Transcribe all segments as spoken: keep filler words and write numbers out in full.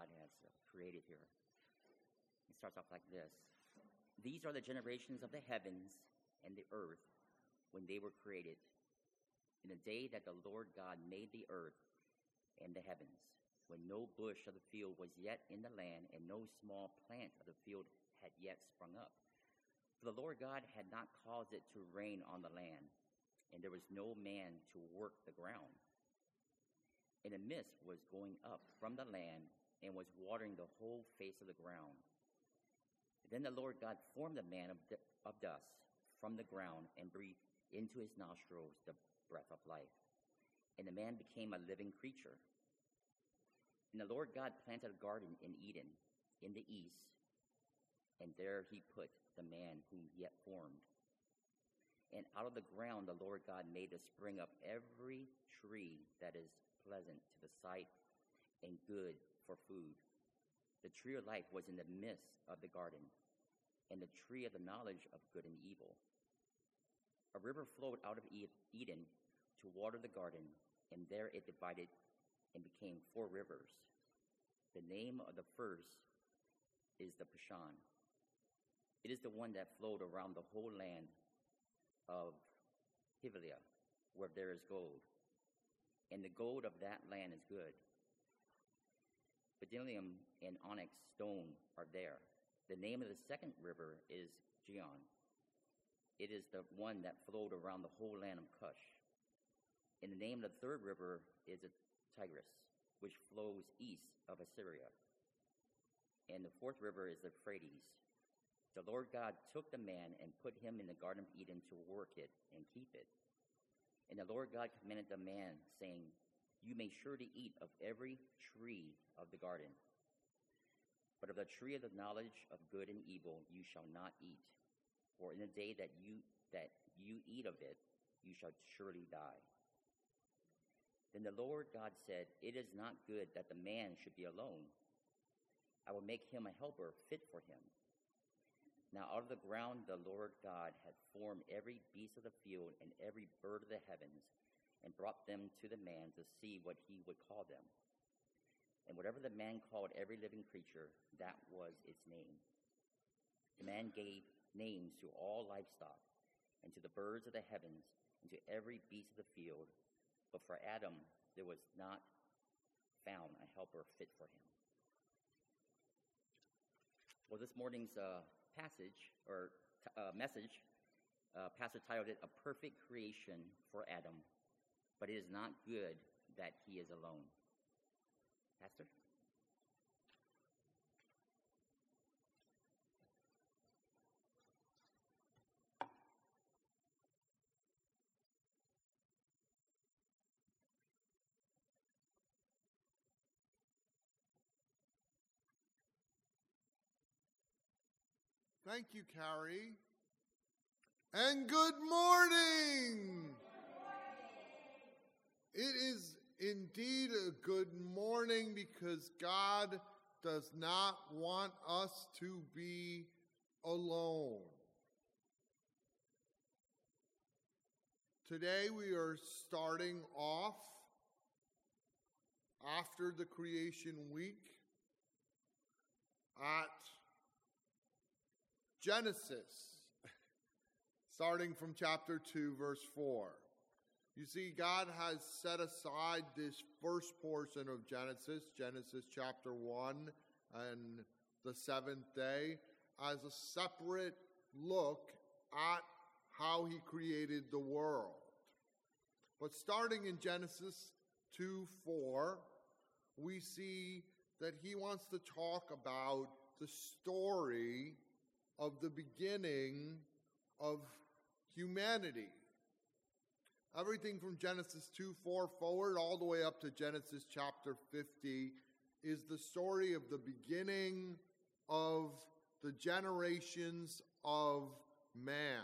God has uh, created here. It starts off like this. These are the generations of the heavens and the earth when they were created, in the day that the Lord God made the earth and the heavens, when no bush of the field was yet in the land, and no small plant of the field had yet sprung up. For the Lord God had not caused it to rain on the land, and there was no man to work the ground. And a mist was going up from the land, and was watering the whole face of the ground. Then the Lord God formed a man of, d- of dust from the ground, and breathed into his nostrils the breath of life. And the man became a living creature. And the Lord God planted a garden in Eden, in the east, and there he put the man whom he had formed. And out of the ground the Lord God made to spring up every tree that is pleasant to the sight and good for food. The tree of life was in the midst of the garden, and the tree of the knowledge of good and evil. A river flowed out of Eden to water the garden, and there it divided and became four rivers. The name of the first is the Pishon. It is the one that flowed around the whole land of Havilah, where there is gold, and the gold of that land is good. Bdellium and onyx stone are there. The name of the second river is Gihon. It is the one that flowed around the whole land of Cush. And the name of the third river is the Tigris, which flows east of Assyria. And the fourth river is the Euphrates. The Lord God took the man and put him in the Garden of Eden to work it and keep it. And the Lord God commanded the man, saying, You may surely eat of every tree of the garden, but of the tree of the knowledge of good and evil you shall not eat. For in the day that you that you eat of it, you shall surely die. Then the Lord God said, It is not good that the man should be alone. I will make him a helper fit for him. Now out of the ground the Lord God had formed every beast of the field and every bird of the heavens, and brought them to the man to see what he would call them. And whatever the man called every living creature, that was its name. The man gave names to all livestock, and to the birds of the heavens, and to every beast of the field. But for Adam there was not found a helper fit for him. Well, this morning's uh, passage, or uh, message, uh, Pastor titled it, A Perfect Creation for Adam, but it is not good that he is alone. Pastor? Thank you, Carrie. And good morning. It is indeed a good morning because God does not want us to be alone. Today we are starting off after the creation week at Genesis, starting from chapter two, verse four. You see, God has set aside this first portion of Genesis, Genesis chapter one and the seventh day, as a separate look at how he created the world. But starting in Genesis two four, we see that he wants to talk about the story of the beginning of humanity. Everything from Genesis two four forward all the way up to Genesis chapter fifty is the story of the beginning of the generations of man.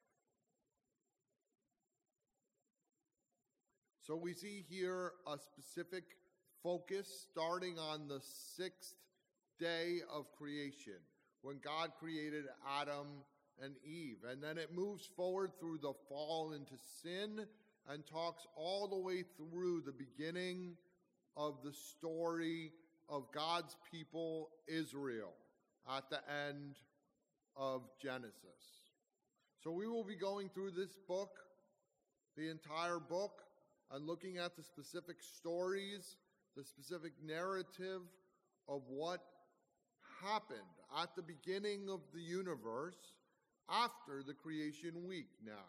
So we see here a specific focus starting on the sixth day of creation, when God created Adam and Eve. And then it moves forward through the fall into sin and talks all the way through the beginning of the story of of God's people, Israel, at the end of Genesis. So we will be going through this book, the entire book, and looking at the specific stories, the specific narrative of what happened at the beginning of the universe after the creation week now.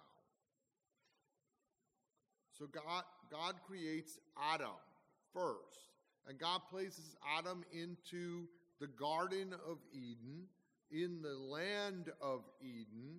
So God, God creates Adam first, and God places Adam into the Garden of Eden, in the land of Eden,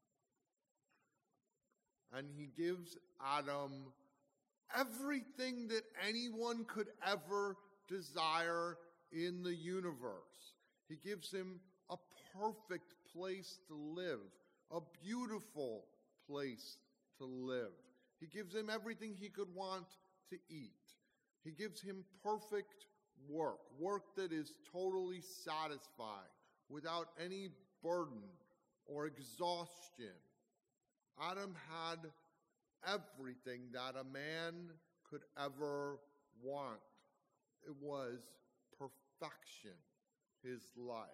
and he gives Adam everything that anyone could ever desire in the universe. He gives him a perfect place to live, a beautiful place to live. He gives him everything he could want to eat. He gives him perfect work, work that is totally satisfying, without any burden or exhaustion. Adam had everything that a man could ever want. It was perfection, his life.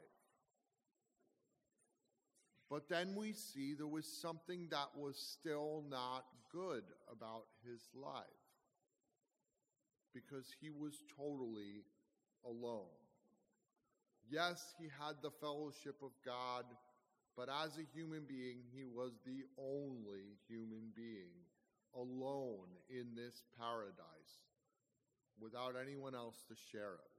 But then we see there was something that was still not good about his life, because he was totally alone. Yes, he had the fellowship of God, but as a human being, he was the only human being alone in this paradise, without anyone else to share it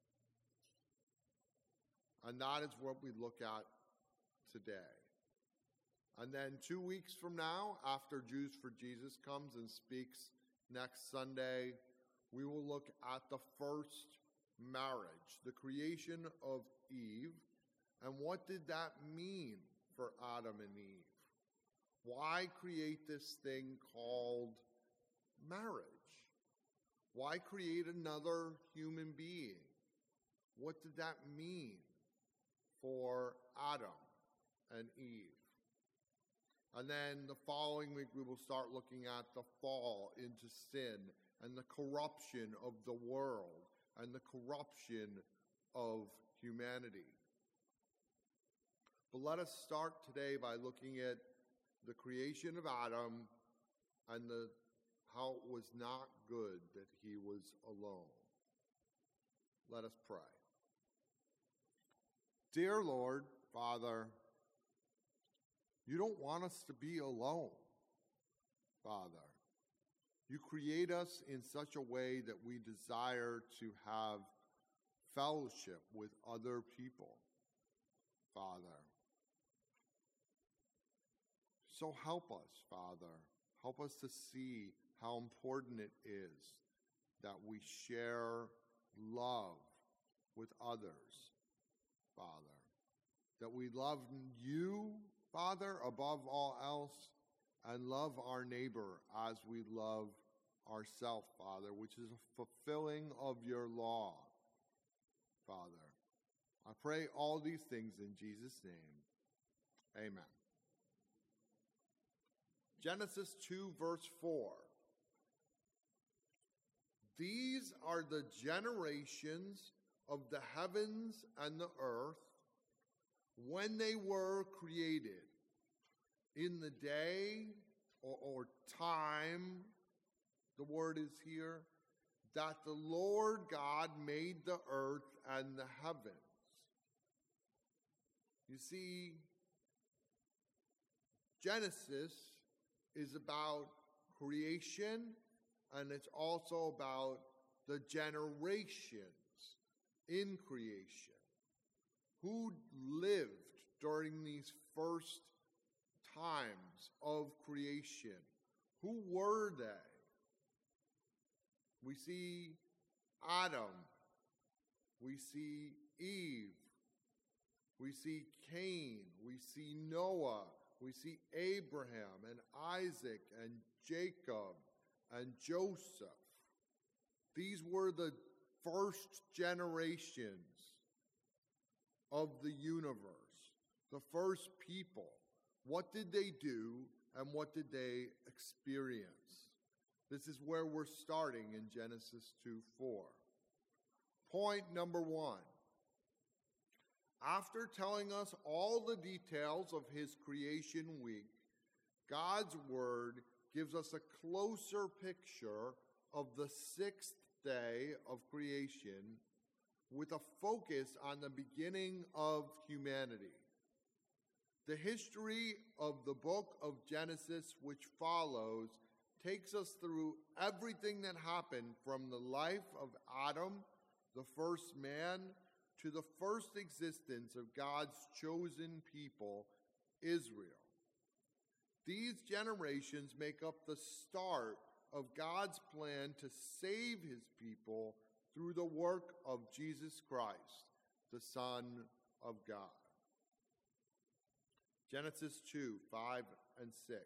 with. And that is what we look at today. And then two weeks from now, after Jews for Jesus comes and speaks next Sunday, we will look at the first marriage, the creation of Eve, and what did that mean for Adam and Eve? Why create this thing called marriage? Why create another human being? What did that mean for Adam and Eve? And then the following week we will start looking at the fall into sin and the corruption of the world and the corruption of humanity. But let us start today by looking at the creation of Adam and the, how it was not good that he was alone. Let us pray. Dear Lord, Father, you don't want us to be alone, Father. You create us in such a way that we desire to have fellowship with other people, Father. So help us, Father. Help us to see how important it is that we share love with others, Father. That we love you, Father, above all else, and love our neighbor as we love ourselves, Father, which is a fulfilling of your law, Father. I pray all these things in Jesus' name. Amen. Genesis two, verse four. These are the generations of the heavens and the earth when they were created, in the day or, or time, the word is here, that the Lord God made the earth and the heavens. You see, Genesis is about creation, and it's also about the generations in creation. Who lived during these first times of creation? Who were they? We see Adam. We see Eve. We see Cain. We see Noah. We see Abraham and Isaac and Jacob and Joseph. These were the first generations of the universe, the first people. What did they do and what did they experience? This is where we're starting in Genesis two four. Point number one. After telling us all the details of his creation week, God's word gives us a closer picture of the sixth day of creation with a focus on the beginning of humanity. The history of the book of Genesis, which follows, takes us through everything that happened from the life of Adam, the first man, to the first existence of God's chosen people, Israel. These generations make up the start of God's plan to save his people through the work of Jesus Christ, the Son of God. Genesis two, five and six.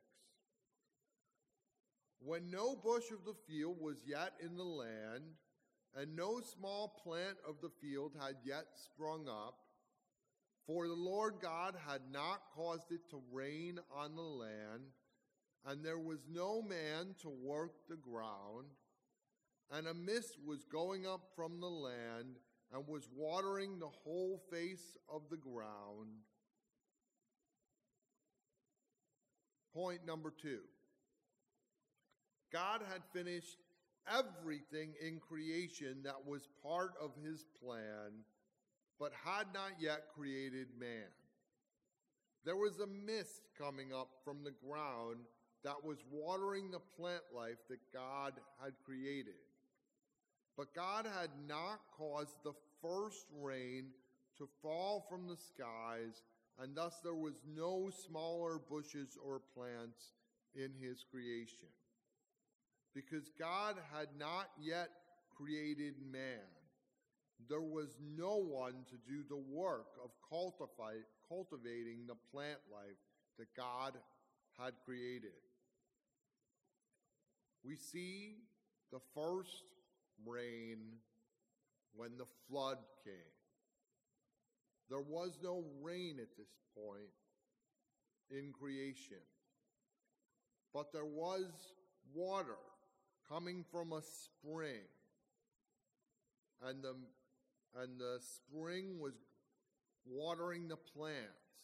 When no bush of the field was yet in the land, and no small plant of the field had yet sprung up, for the Lord God had not caused it to rain on the land, and there was no man to work the ground, and a mist was going up from the land and was watering the whole face of the ground. Point number two. God had finished everything in creation that was part of his plan, but had not yet created man. There was a mist coming up from the ground that was watering the plant life that God had created. But God had not caused the first rain to fall from the skies, and thus there was no smaller bushes or plants in his creation. Because God had not yet created man, there was no one to do the work of cultivate, cultivating the plant life that God had created. We see the first rain when the flood came. There was no rain at this point in creation, but there was water coming from a spring, and the and the spring was watering the plants.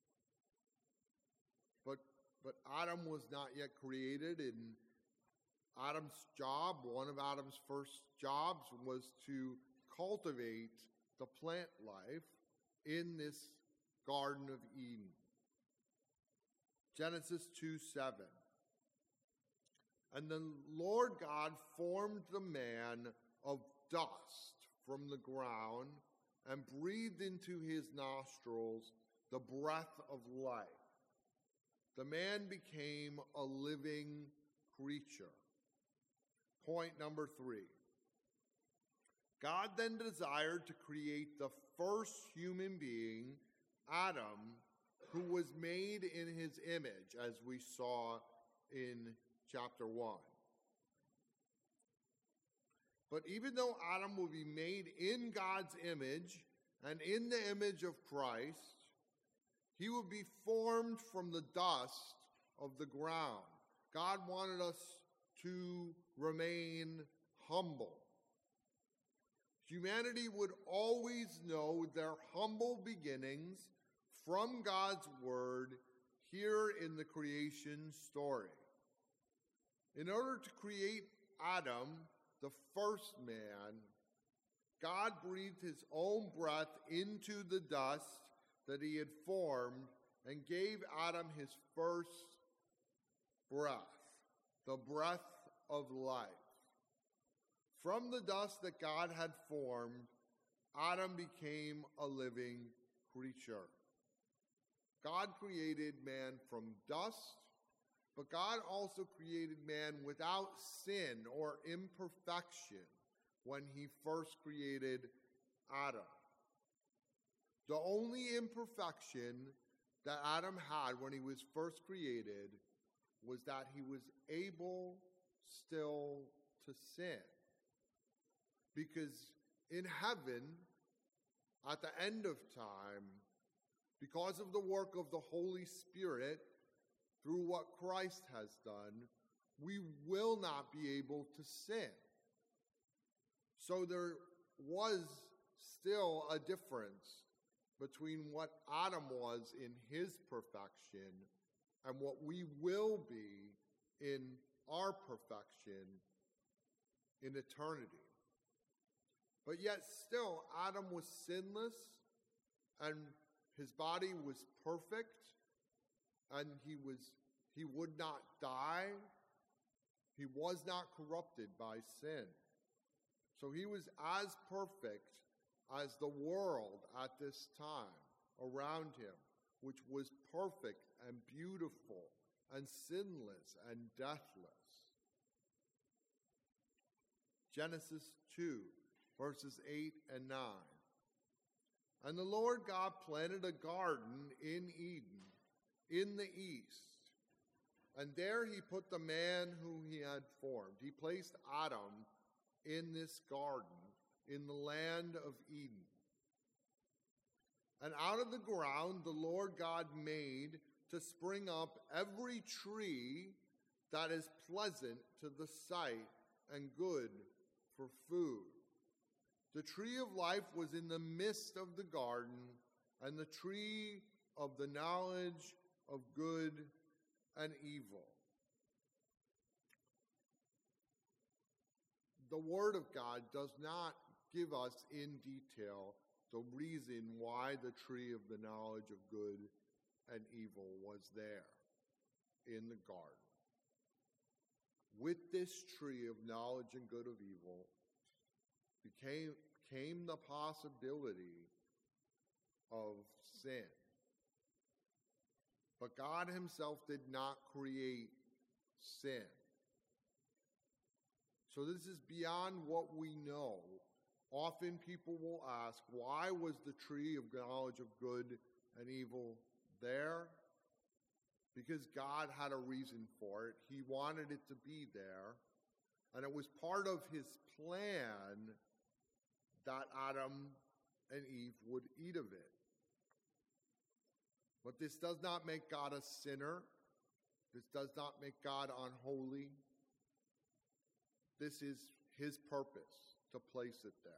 But but Adam was not yet created, and Adam's job, one of Adam's first jobs, was to cultivate the plant life in this Garden of Eden. Genesis two seven. And the Lord God formed the man of dust from the ground and breathed into his nostrils the breath of life. The man became a living creature. Point number three. God then desired to create the first human being, Adam, who was made in his image, as we saw in chapter one. But even though Adam will be made in God's image and in the image of Christ, he will be formed from the dust of the ground. God wanted us to remain humble. Humanity would always know their humble beginnings from God's word here in the creation story. In order to create Adam, the first man, God breathed his own breath into the dust that he had formed and gave Adam his first breath, the breath of life. From the dust that God had formed, Adam became a living creature. God created man from dust, but God also created man without sin or imperfection when he first created Adam. The only imperfection that Adam had when he was first created was that he was able still to sin. Because in heaven, at the end of time, because of the work of the Holy Spirit, through what Christ has done, we will not be able to sin. So there was still a difference between what Adam was in his perfection and what we will be in our perfection in eternity. But yet still, Adam was sinless, and his body was perfect, and he was he would not die. He was not corrupted by sin. So he was as perfect as the world at this time around him, which was perfect and beautiful and sinless and deathless. Genesis two, verses eight and nine. And the Lord God planted a garden in Eden, in the east, and there he put the man whom he had formed. He placed Adam in this garden, in the land of Eden. And out of the ground the Lord God made to spring up every tree that is pleasant to the sight and good for food. The tree of life was in the midst of the garden, and the tree of the knowledge of good and evil. The Word of God does not give us in detail the reason why the tree of the knowledge of good and evil was there in the garden. With this tree of knowledge and good of evil became came the possibility of sin. But God himself did not create sin. So this is beyond what we know. Often people will ask, why was the tree of knowledge of good and evil there? Because God had a reason for it. He wanted it to be there. And it was part of his plan that Adam and Eve would eat of it. But this does not make God a sinner. This does not make God unholy. This is his purpose, to place it there.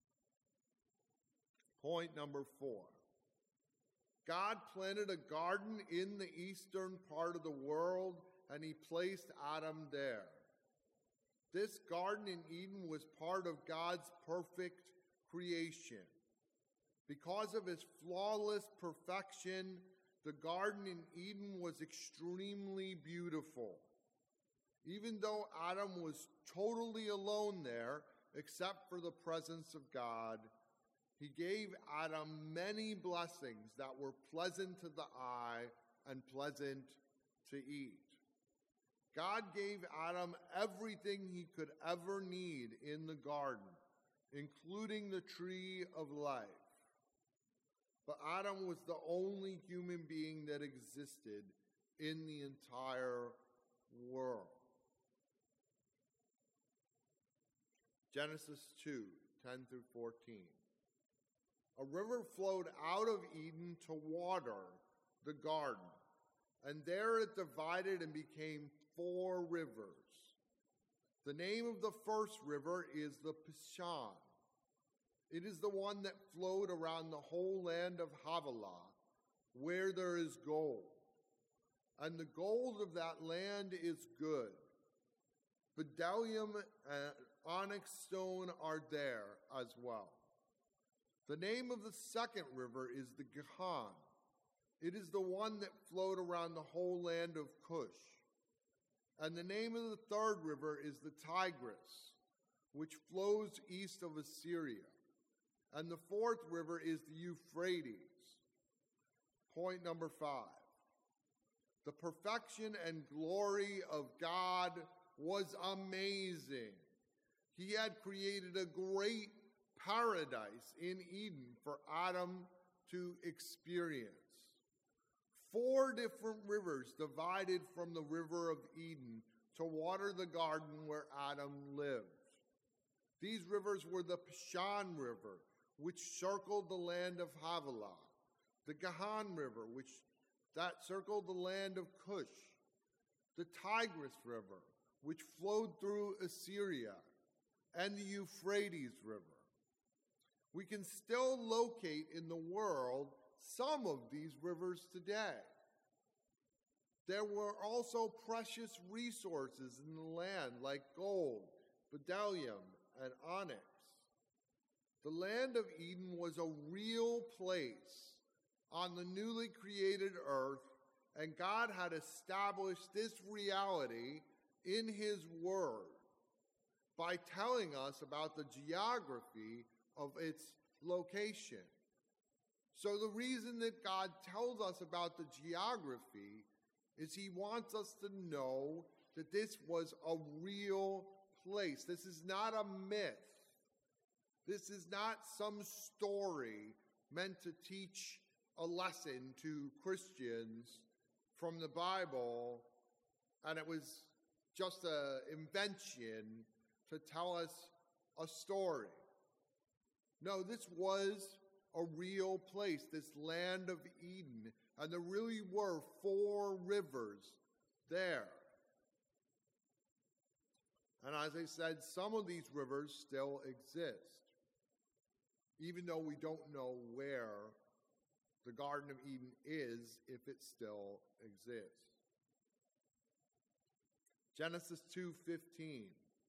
Point number four. God planted a garden in the eastern part of the world, and he placed Adam there. This garden in Eden was part of God's perfect creation. Because of his flawless perfection, the garden in Eden was extremely beautiful. Even though Adam was totally alone there, except for the presence of God, he gave Adam many blessings that were pleasant to the eye and pleasant to eat. God gave Adam everything he could ever need in the garden, including the tree of life. But Adam was the only human being that existed in the entire world. Genesis two, ten through fourteen. A river flowed out of Eden to water the garden, and there it divided and became four rivers. The name of the first river is the Pishon. It is the one that flowed around the whole land of Havilah, where there is gold. And the gold of that land is good. Bdellium and onyx stone are there as well. The name of the second river is the Gihon. It is the one that flowed around the whole land of Cush. And the name of the third river is the Tigris, which flows east of Assyria. And the fourth river is the Euphrates. Point number five. The perfection and glory of God was amazing. He had created a great paradise in Eden for Adam to experience. Four different rivers divided from the river of Eden to water the garden where Adam lived. These rivers were the Pishon River, which circled the land of Havilah, the Gihon River, which that circled the land of Cush, the Tigris River, which flowed through Assyria, and the Euphrates River. We can still locate in the world some of these rivers today. There were also precious resources in the land like gold, bdellium, and onyx. The land of Eden was a real place on the newly created earth, and God had established this reality in His Word by telling us about the geography of its location. So the reason that God tells us about the geography is He wants us to know that this was a real place. This is not a myth. This is not some story meant to teach a lesson to Christians from the Bible, and it was just an invention to tell us a story. No, this was a real place, this land of Eden, and there really were four rivers there. And as I said, some of these rivers still exist, even though we don't know where the Garden of Eden is, if it still exists. Genesis two fifteen.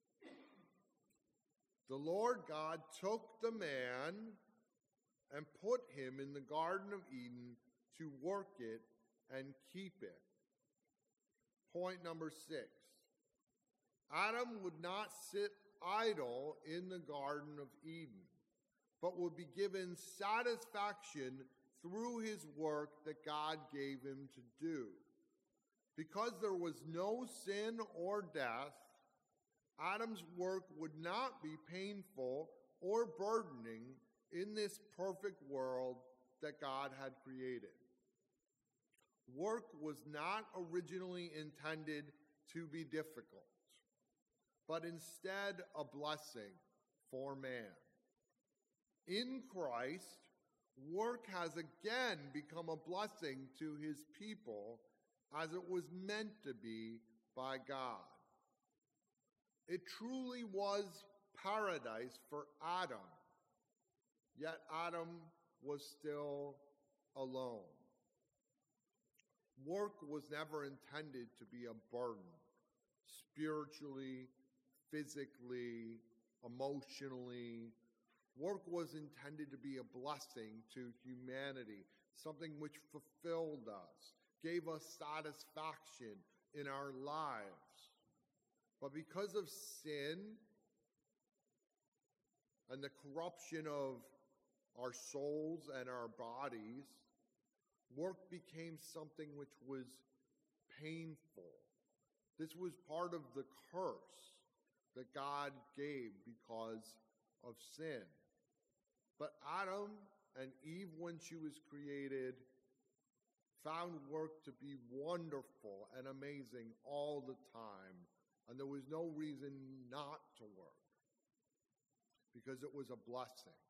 The Lord God took the man and put him in the Garden of Eden to work it and keep it. Point number six. Adam would not sit idle in the Garden of Eden, but would be given satisfaction through his work that God gave him to do. Because there was no sin or death, Adam's work would not be painful or burdening in this perfect world that God had created. Work was not originally intended to be difficult, but instead a blessing for man. In Christ, work has again become a blessing to His people as it was meant to be by God. It truly was paradise for Adam, yet Adam was still alone. Work was never intended to be a burden, spiritually, physically, emotionally. Work was intended to be a blessing to humanity, something which fulfilled us, gave us satisfaction in our lives. But because of sin and the corruption of our souls and our bodies, work became something which was painful. This was part of the curse that God gave because of sin. But Adam and Eve, when she was created, found work to be wonderful and amazing all the time. And there was no reason not to work, because it was a blessing.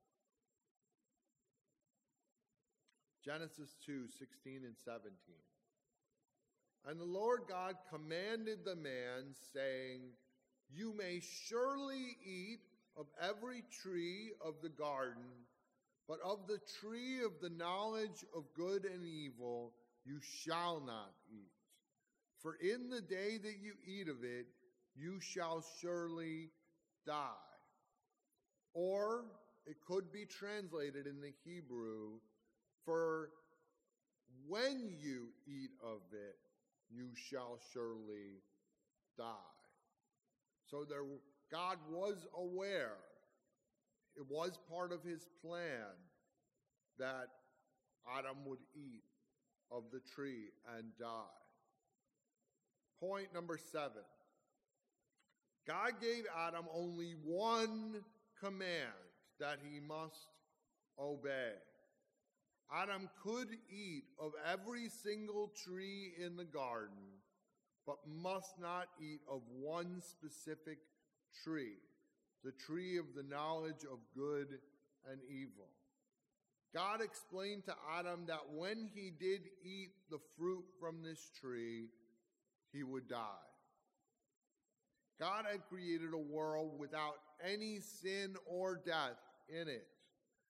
Genesis two sixteen and seventeen. And the Lord God commanded the man, saying, You may surely eat of every tree of the garden, but of the tree of the knowledge of good and evil you shall not eat. For in the day that you eat of it, you shall surely die. Or it could be translated in the Hebrew, for when you eat of it, you shall surely die. So there, God was aware. It was part of His plan that Adam would eat of the tree and die. Point number seven. God gave Adam only one command that he must obey. Adam could eat of every single tree in the garden, but must not eat of one specific tree, the tree of the knowledge of good and evil. God explained to Adam that when he did eat the fruit from this tree, he would die. God had created a world without any sin or death in it.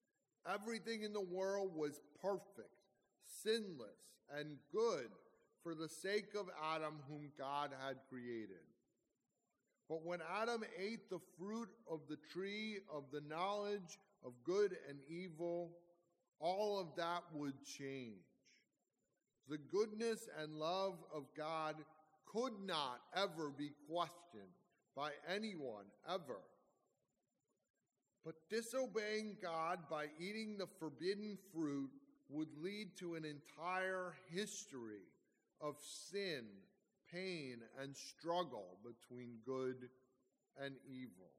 Everything in the world was perfect, sinless, and good for the sake of Adam, whom God had created. But when Adam ate the fruit of the tree of the knowledge of good and evil, all of that would change. The goodness and love of God could not ever be questioned by anyone, ever. But disobeying God by eating the forbidden fruit would lead to an entire history of sin, pain, and struggle between good and evil.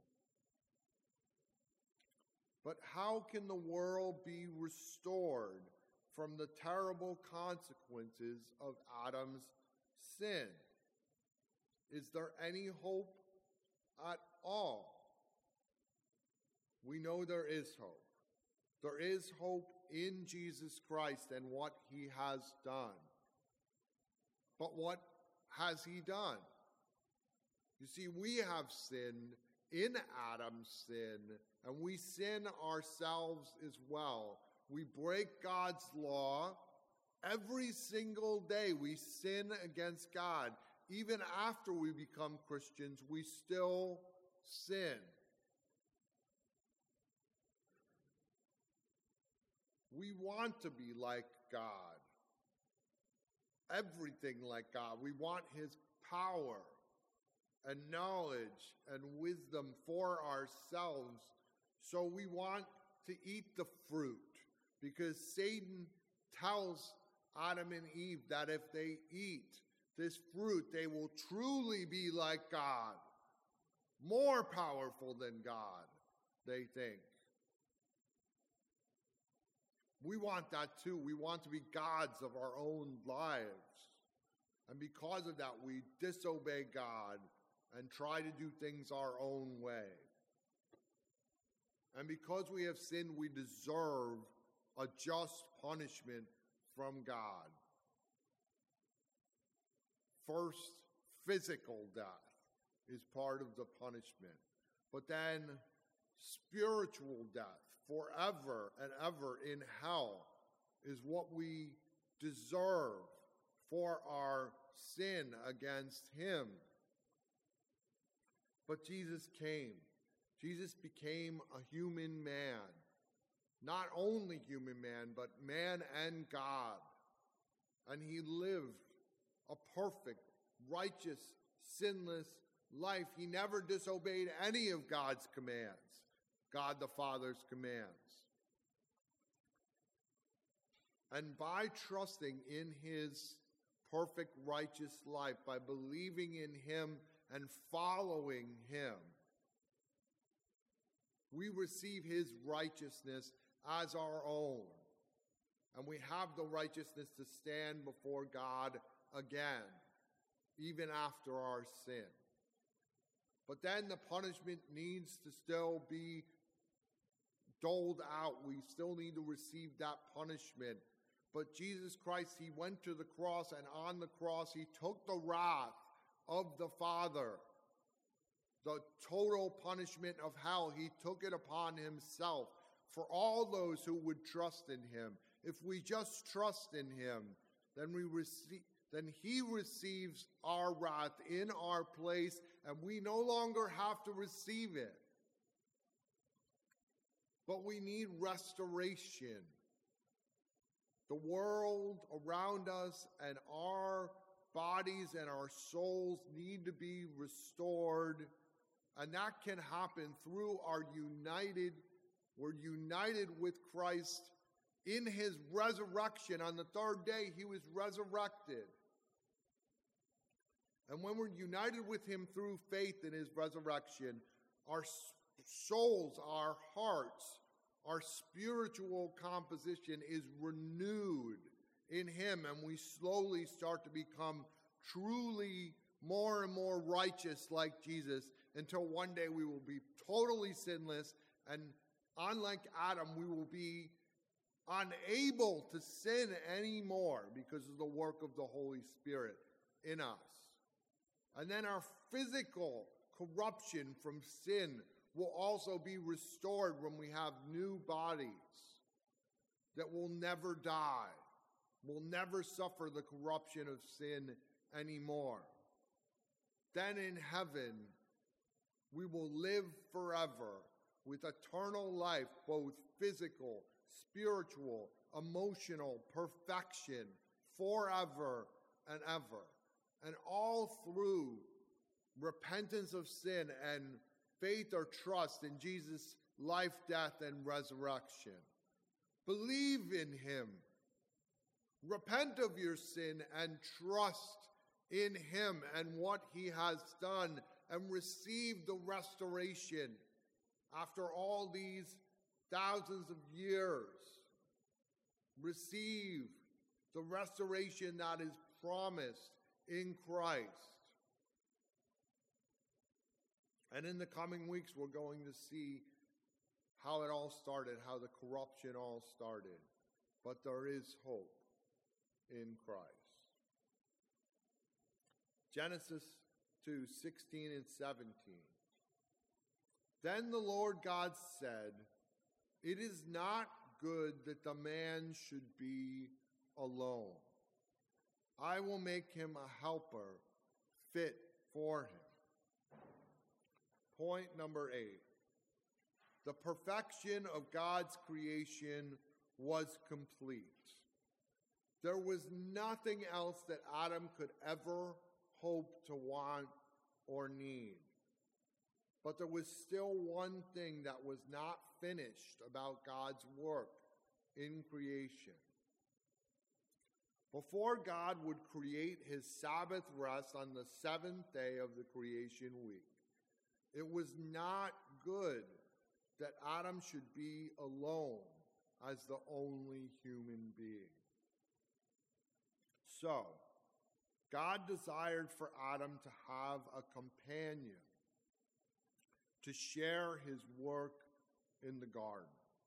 But how can the world be restored from the terrible consequences of Adam's sin? Is there any hope at all? We know there is hope. There is hope in Jesus Christ and what he has done. But what has he done? You see, we have sinned in Adam's sin, and we sin ourselves as well. We break God's law. Every single day we sin against God. Even after we become Christians, we still sin. We want to be like God. Everything like God. We want his power and knowledge and wisdom for ourselves. So we want to eat the fruit, because Satan tells Adam and Eve that if they eat this fruit, they will truly be like God, more powerful than God, they think. We want that too. We want to be gods of our own lives. And because of that, we disobey God and try to do things our own way. And because we have sinned, we deserve a just punishment from God. First, physical death is part of the punishment. But then spiritual death, forever and ever in hell, is what we deserve for our sin against him. But Jesus came. Jesus became a human man. Not only human man, but man and God. And he lived a perfect, righteous, sinless life. He never disobeyed any of God's commands, God the Father's commands. And by trusting in his perfect, righteous life, by believing in him and following him, we receive his righteousness as our own. And we have the righteousness to stand before God again, even after our sin. But then the punishment needs to still be doled out. We still need to receive that punishment. But Jesus Christ, he went to the cross, and on the cross he took the wrath of the Father. The total punishment of hell, he took it upon himself for all those who would trust in him. If we just trust in him, then we receive, then he receives our wrath in our place, and we no longer have to receive it. But we need restoration. The world around us and our bodies and our souls need to be restored. And that can happen through our united, we're united with Christ in his resurrection. On the third day, he was resurrected. And when we're united with him through faith in his resurrection, our souls, our hearts, our spiritual composition is renewed in him, and we slowly start to become truly more and more righteous like Jesus, until one day we will be totally sinless, and unlike Adam, we will be unable to sin anymore because of the work of the Holy Spirit in us. And then our physical corruption from sin will also be restored when we have new bodies. that will never die, will never suffer the corruption of sin anymore. Then in heaven, we will live forever with eternal life, both physical, spiritual, emotional, perfection, forever and ever. And all through repentance of sin and faith or trust in Jesus' life, death, and resurrection. Believe in him. Repent of your sin and trust in him and what he has done, and receive the restoration after all these thousands of years. Receive the restoration that is promised in Christ. And in the coming weeks, we're going to see how it all started, how the corruption all started. But there is hope in Christ. Genesis two, sixteen and seventeen. Then the Lord God said, "It is not good that the man should be alone. I will make him a helper fit for him." Point number eight. The perfection of God's creation was complete. There was nothing else that Adam could ever hope to want or need. But there was still one thing that was not finished about God's work in creation. Before God would create his Sabbath rest on the seventh day of the creation week, it was not good that Adam should be alone as the only human being. So, God desired for Adam to have a companion to share his work in the garden.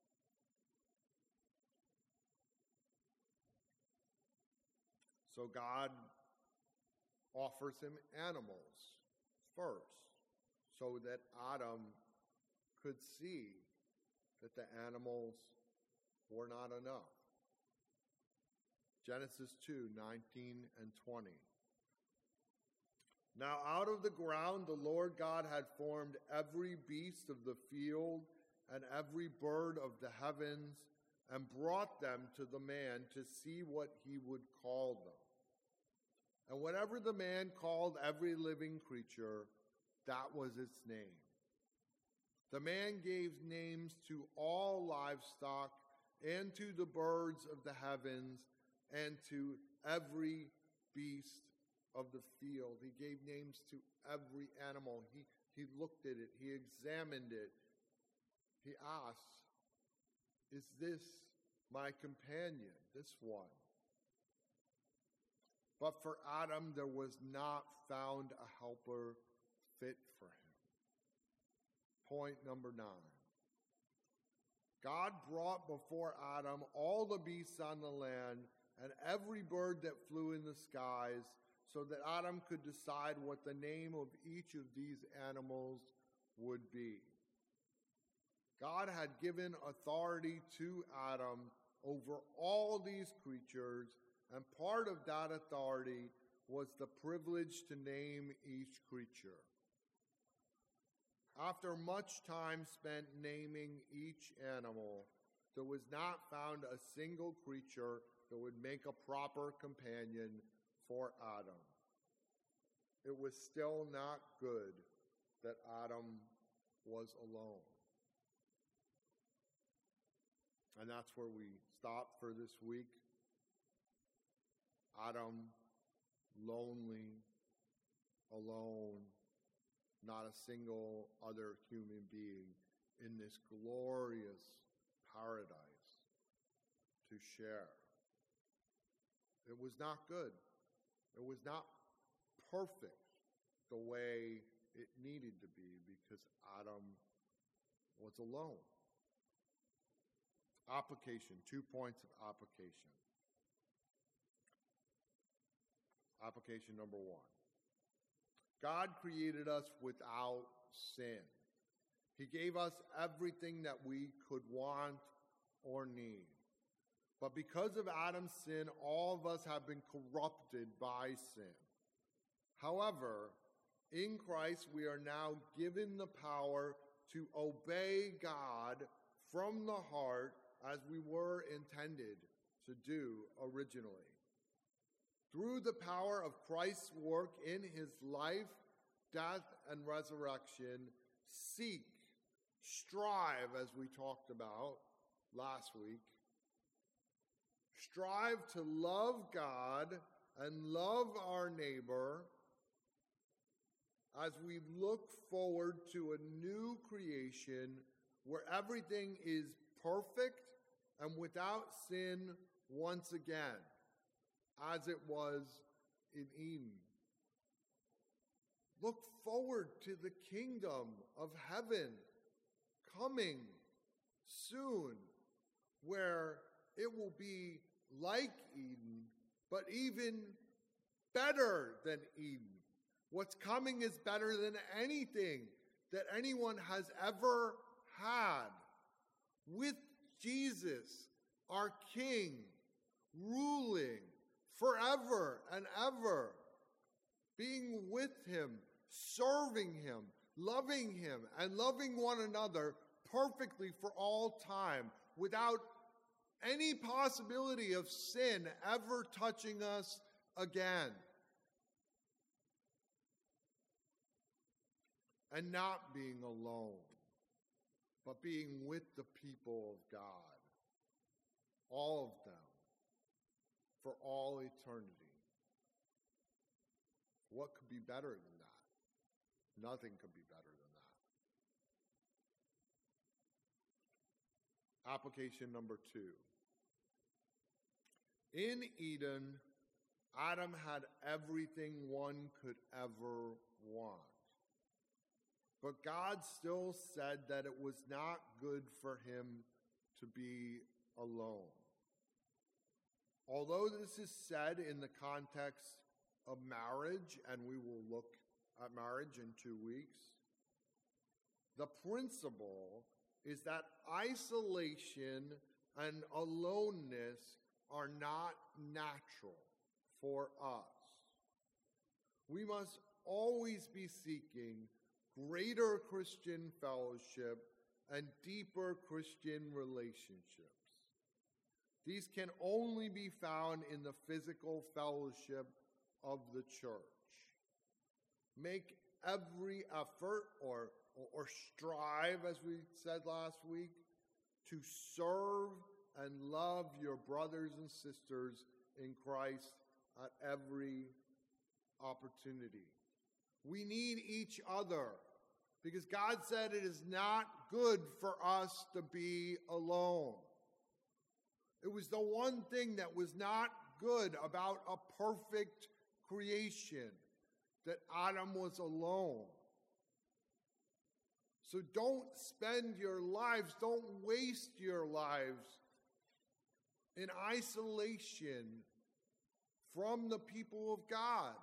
So God offers him animals first, so that Adam could see that the animals were not enough. Genesis two, nineteen and twenty. Now out of the ground the Lord God had formed every beast of the field and every bird of the heavens, and brought them to the man to see what he would call them. And whatever the man called every living creature, that was its name. The man gave names to all livestock, and to the birds of the heavens, and to every beast of the field. He gave names to every animal. He, he looked at it. He examined it. He asked, "Is this my companion, this one?" But for Adam there was not found a helper fit for him. Point number nine. God brought before Adam all the beasts on the land and every bird that flew in the skies, so that Adam could decide what the name of each of these animals would be. God had given authority to Adam over all these creatures, and part of that authority was the privilege to name each creature. After much time spent naming each animal, there was not found a single creature that would make a proper companion for Adam. It was still not good that Adam was alone. And that's where we stop for this week. Adam, lonely, alone, not a single other human being in this glorious paradise to share. It was not good. It was not perfect the way it needed to be, because Adam was alone. Application, two points of application. Application number one. God created us without sin. He gave us everything that we could want or need. But because of Adam's sin, all of us have been corrupted by sin. However, in Christ, we are now given the power to obey God from the heart as we were intended to do originally. Through the power of Christ's work in his life, death, and resurrection, seek, strive, as we talked about last week, strive to love God and love our neighbor as we look forward to a new creation where everything is perfect and without sin once again, as it was in Eden. Look forward to the kingdom of heaven coming soon, where it will be like Eden, but even better than Eden. What's coming is better than anything that anyone has ever had. With Jesus, our King, ruling forever and ever, being with him, serving him, loving him, and loving one another perfectly for all time, without any possibility of sin ever touching us again. And not being alone, but being with the people of God, all of them, for all eternity. What could be better than that? Nothing could be better than that. Application number two. In Eden, Adam had everything one could ever want. But God still said that it was not good for him to be alone. Although this is said in the context of marriage, and we will look at marriage in two weeks, the principle is that isolation and aloneness are not natural for us. We must always be seeking greater Christian fellowship and deeper Christian relationships. These can only be found in the physical fellowship of the church. Make every effort or, or, or strive, as we said last week, to serve and love your brothers and sisters in Christ at every opportunity. We need each other because God said it is not good for us to be alone. It was the one thing that was not good about a perfect creation, that Adam was alone. So don't spend your lives, don't waste your lives in isolation from the people of God.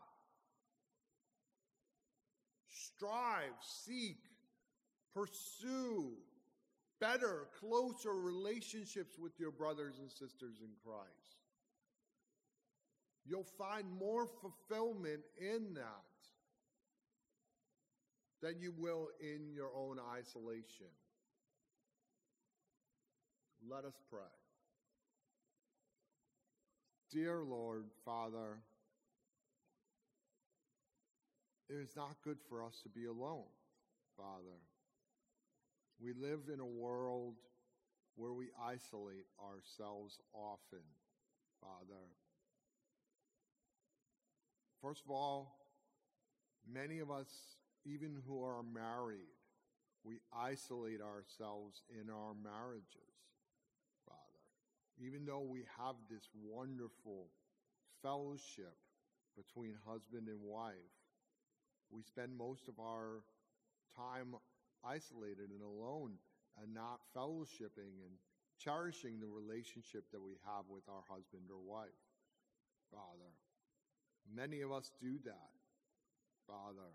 Strive, seek, pursue better, closer relationships with your brothers and sisters in Christ. You'll find more fulfillment in that than you will in your own isolation. Let us pray. Dear Lord, Father, it is not good for us to be alone, Father. We live in a world where we isolate ourselves often, Father. First of all, many of us, even who are married, we isolate ourselves in our marriages, Father. Even though we have this wonderful fellowship between husband and wife, we spend most of our time isolated and alone and not fellowshipping and cherishing the relationship that we have with our husband or wife, Father. Many of us do that, Father.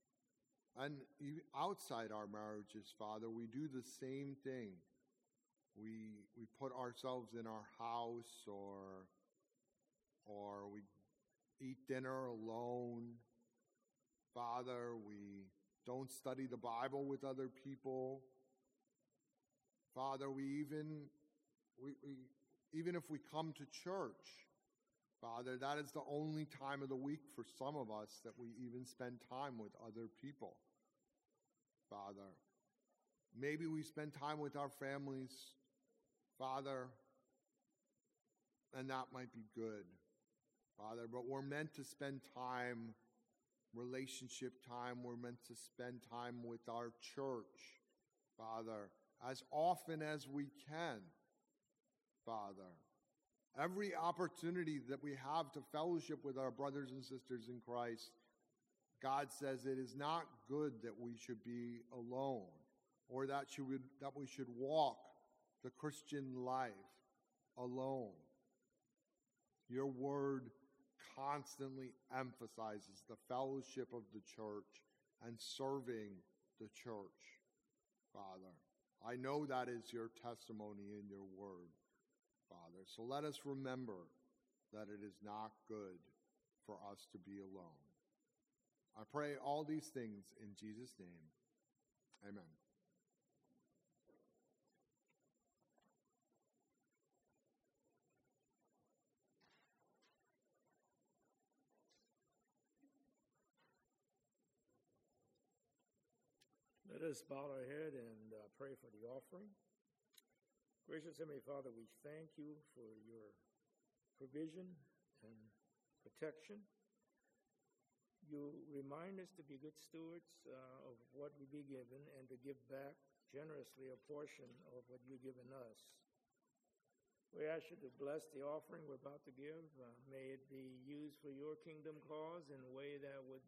And outside our marriages, Father, we do the same thing. we we put ourselves in our house, or or we eat dinner alone. Father, we don't study the Bible with other people. Father, we even we, we even if we come to church, Father, that is the only time of the week for some of us that we even spend time with other people. Father, maybe we spend time with our families, Father, and that might be good, Father, but we're meant to spend time, relationship time, we're meant to spend time with our church, Father, as often as we can, Father. Every opportunity that we have to fellowship with our brothers and sisters in Christ, God says it is not good that we should be alone, or that, should, that we should walk the Christian life alone. Your word constantly emphasizes the fellowship of the church and serving the church, Father. I know that is your testimony in your word, Father. So let us remember that it is not good for us to be alone. I pray all these things in Jesus' name. Amen. Let us bow our head and uh, pray for the offering. Gracious Heavenly Father, we thank you for your provision and protection. You remind us to be good stewards uh, of what we be given and to give back generously a portion of what you've given us. We ask you to bless the offering we're about to give. Uh, may it be used for your kingdom cause in a way that would